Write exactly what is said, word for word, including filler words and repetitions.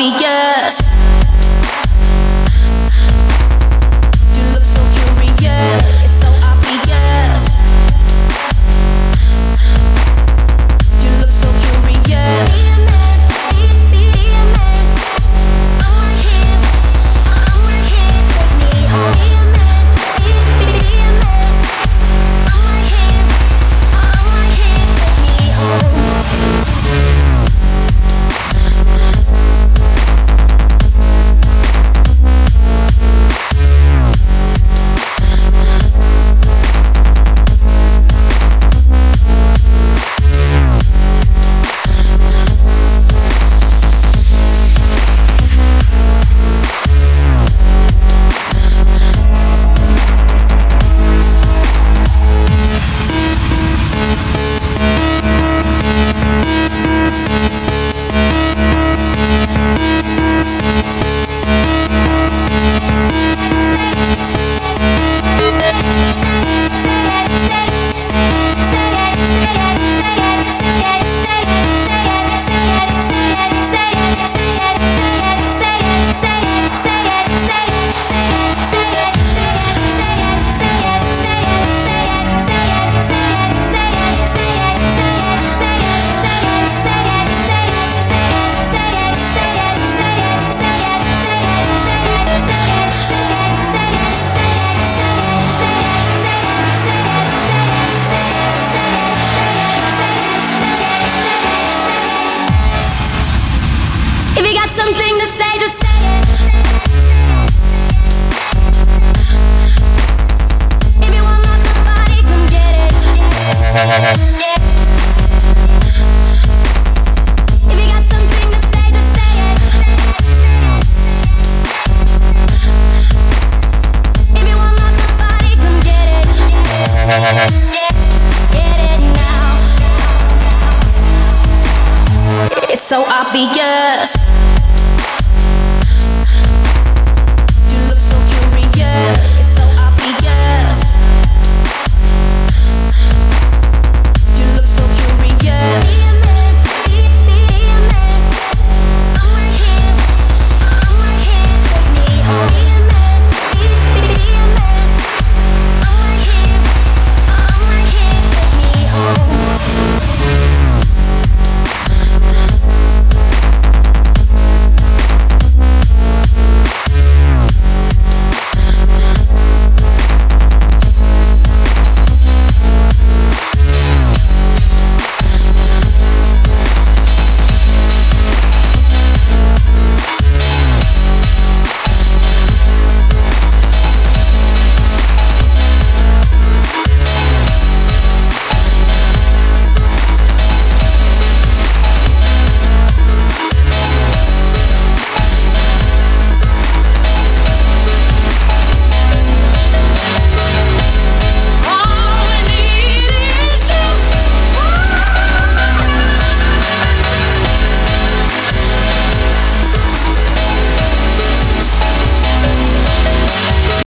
obvious. You look so curious. It's so obvious. You look so curious. If you got something to say, just say it. If you want my body, come get it. If you got something to say, just say it. If you want my body, come get it. Get it now. It's so obvious.